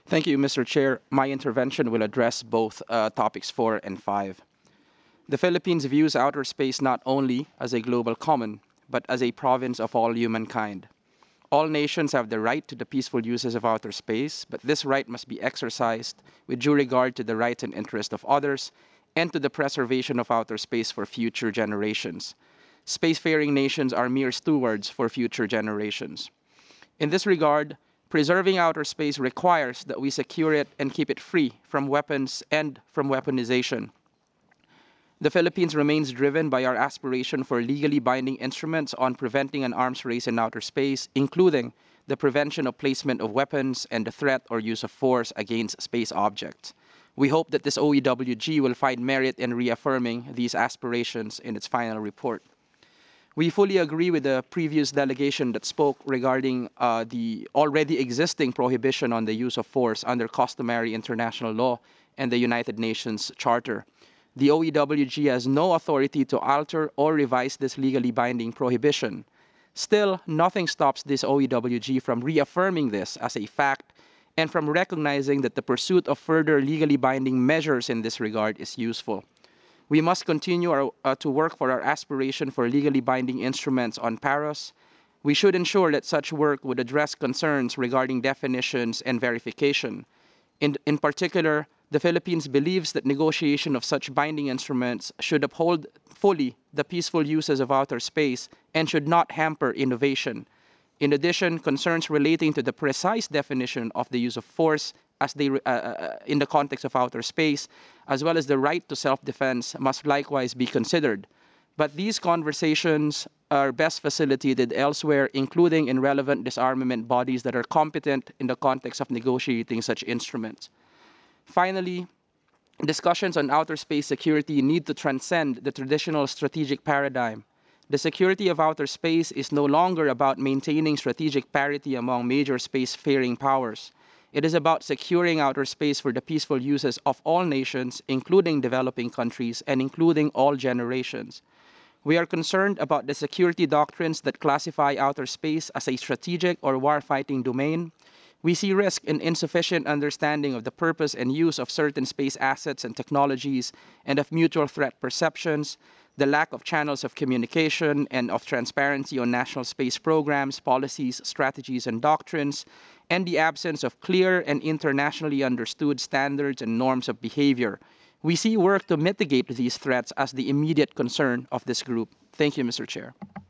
Thank you, Mr. Chair. My intervention will address both topics 4 and 5. The Philippines views outer space not only as a global common, but as a province of all humankind. All nations have the right to the peaceful uses of outer space, but this right must be exercised with due regard to the rights and interests of others and to the preservation of outer space for future generations. Spacefaring nations are mere stewards for future generations. In this regard, preserving outer space requires that we secure it and keep it free from weapons and from weaponization. The Philippines remains driven by our aspiration for legally binding instruments on preventing an arms race in outer space, including the prevention of placement of weapons and the threat or use of force against space objects. We hope that this OEWG will find merit in reaffirming these aspirations in its final report. We fully agree with the previous delegation that spoke regarding the already existing prohibition on the use of force under customary international law and the United Nations Charter. The OEWG has no authority to alter or revise this legally binding prohibition. Still, nothing stops this OEWG from reaffirming this as a fact and from recognizing that the pursuit of further legally binding measures in this regard is useful. We must continue to work for our aspiration for legally binding instruments on PAROS. We should ensure that such work would address concerns regarding definitions and verification. In particular, the Philippines believes that negotiation of such binding instruments should uphold fully the peaceful uses of outer space and should not hamper innovation. In addition, concerns relating to the precise definition of the use of force in the context of outer space, as well as the right to self-defense, must likewise be considered. But these conversations are best facilitated elsewhere, including in relevant disarmament bodies that are competent in the context of negotiating such instruments. Finally, discussions on outer space security need to transcend the traditional strategic paradigm. The security of outer space is no longer about maintaining strategic parity among major spacefaring powers. It is about securing outer space for the peaceful uses of all nations, including developing countries and including all generations. We are concerned about the security doctrines that classify outer space as a strategic or war-fighting domain. We see risk in insufficient understanding of the purpose and use of certain space assets and technologies and of mutual threat perceptions, the lack of channels of communication and of transparency on national space programs, policies, strategies, and doctrines, and the absence of clear and internationally understood standards and norms of behavior. We see work to mitigate these threats as the immediate concern of this group. Thank you, Mr. Chair.